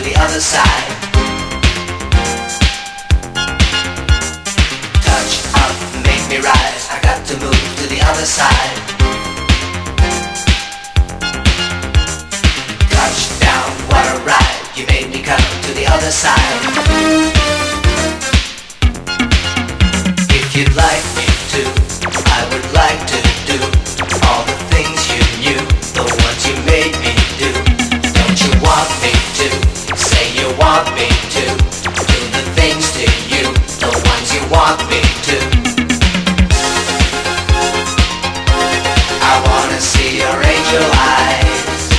the other side. Touch up, make me rise, I got to move to the other side. Touchdown, what a ride, you made me come to the other side.